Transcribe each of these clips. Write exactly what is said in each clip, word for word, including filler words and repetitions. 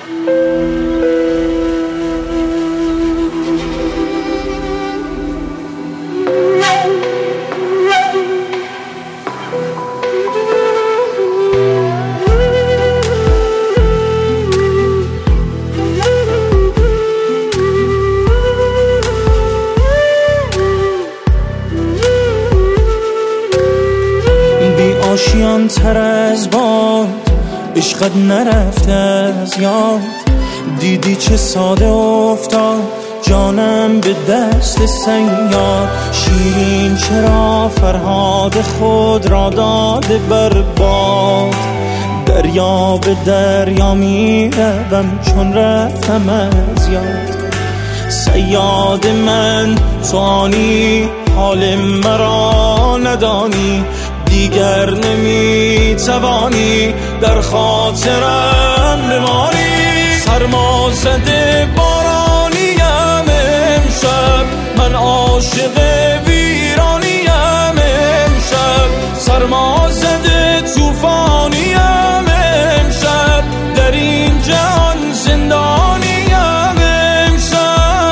آشیان تر از باد عشقت نرفته از یاد، دیدی چه ساده افتاد جانم به دست صیاد. شیرین چرا فرهاد خود را داده بر باد، دریا به دریا می روم چون رفتم از یاد. صیاد من تو آنی حال مرا ندانی، دیگر نمی توانی در خاطرم بمانی. سرما زده بارانیم امشب، من عاشق ویرانیم امشب. سرما زده طوفانیم امشب، در این جهان زندانیم امشب.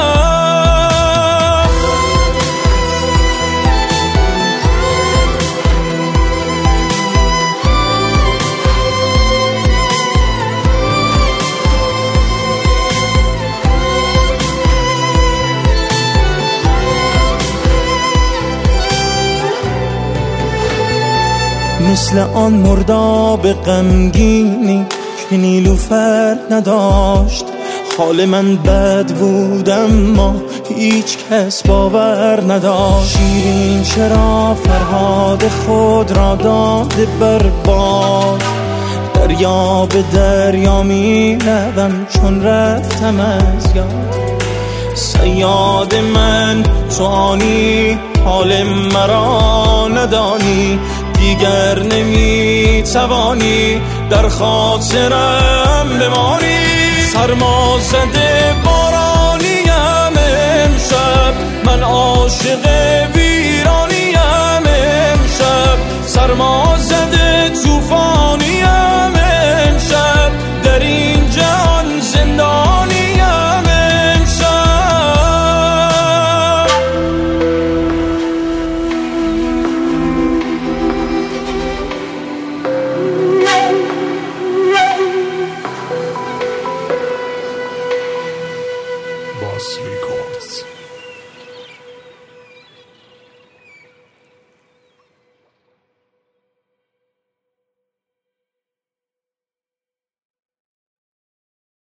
مثل آن مرداب غمگینی که نیلوفر نداشت، حال من بد بود اما هیچ کس باور نداشت. شیرین چرا فرهاد خود را داده بر باد، دریا به دریا می روم چون رفتم از یاد. صیاد من تو آنی حال مرا ندانی، دیگر نمی توانی در خاطرم بمانی. سرما زده بارانیم امشب، من عاشق